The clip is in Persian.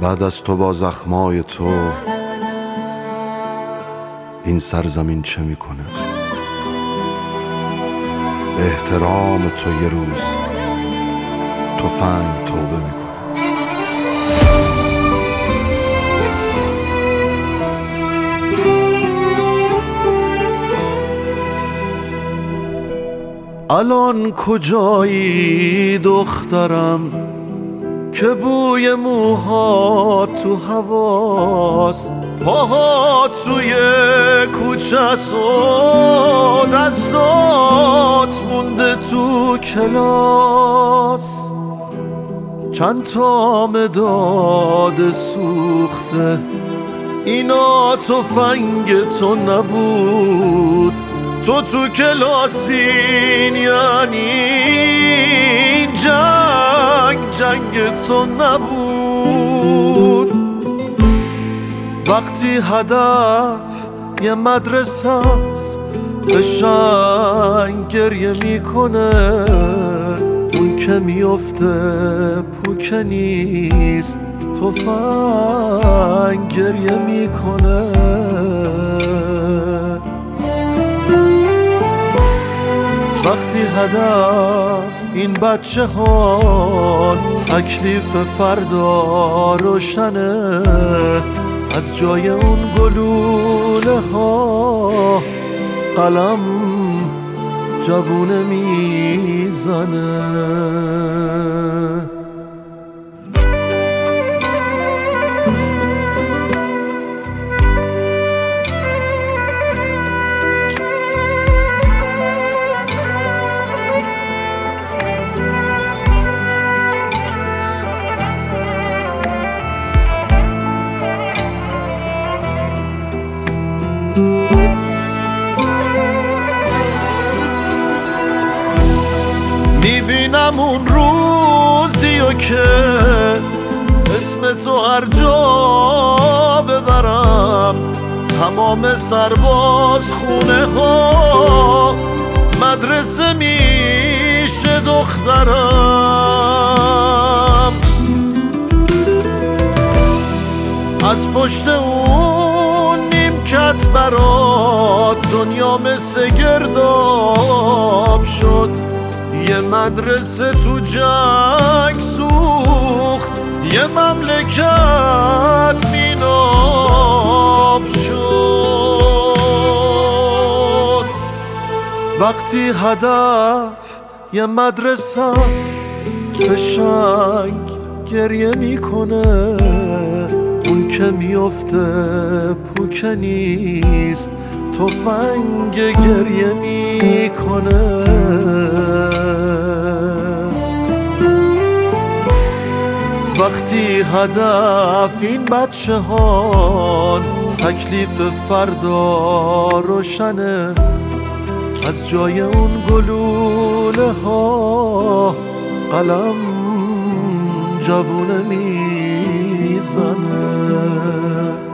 بعد از تو با زخمای تو این سرزمین چه میکنه؟ به احترام تو یه روز تفنگ توبه میکنه. الان کجایی دخترم که بوی موهات تو هواست، پاهات توی کوچه است و دستات مونده تو کلاس. چند تا مداد سوخته اینا تفنگ تو نبود، تو کلاسین یعنی این جنگ تو نبود. وقتی هدف یه مدرسه است قشنگ گریه میکنه، اون که میفته پوکه نیست تفنگ گریه میکنه. وقتی هدف این بچه ها تکلیف فردا روشنه، از جای اون گلوله ها قلم جوونه میزنه. میبینم اون روزیو که اسم تو هر جا ببرم، تمام سرباز خونه ها مدرسه میشه دخترم. از پشت اون نیمکت برات دنیا مثل گرداب شد، یه مدرسه تو جنگ سوخت، یه مملکت میناب شد. وقتی هدف یه مدرسه است قشنگ گریه میکنه، اون که میفته پوکه نیست تفنگ گریه میکنه. وقتی هدف این بچه ها تکلیف فردا روشنه، از جای اون گلوله ها قلم جوونه میزنه.